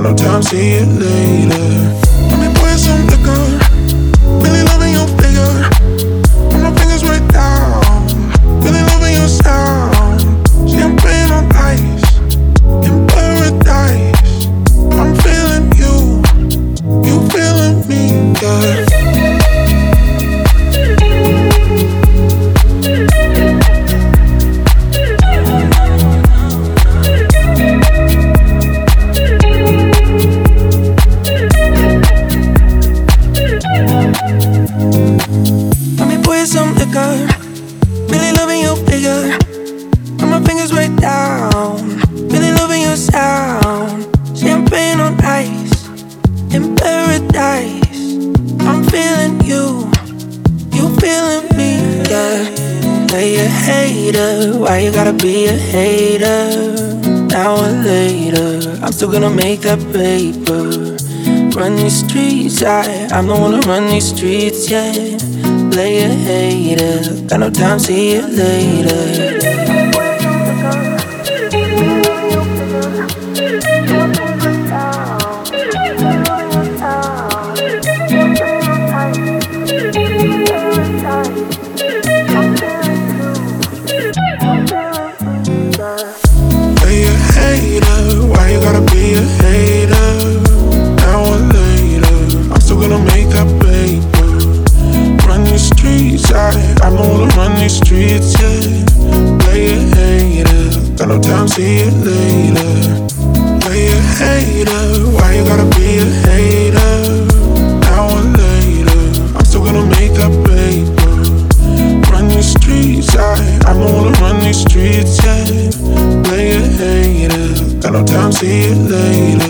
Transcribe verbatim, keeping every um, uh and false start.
no time, see you later. Let me pour you some liquor. Really loving your figure. Put my fingers right down. Really loving your sound. Champagne on ice. In paradise. I'm feeling you. You feeling me, yeah. Let me pour you some liquor. Really loving your figure. Put my fingers right down. Really loving your sound. Champagne on ice. In paradise. I'm feeling you. You feeling me, yeah. Hey, a hater. Why you gotta be a hater? Now or later, I'm still gonna make that paper. Run these streets, I, I'm the one to run these streets, yeah. Play a hater, got no time, see you later. Play a hater, why you gotta be a hater? Now or later, I'm still gonna make that paper. Run these streets, I, I'm the one to run these streets, yeah. Play a hater, got no time, see you later. Play a hater, why you gotta be a hater? Now or later, I'm still gonna make that paper. Run these streets, I, I'm the one to run these streets, yeah. Play a hater, got no time, see you later.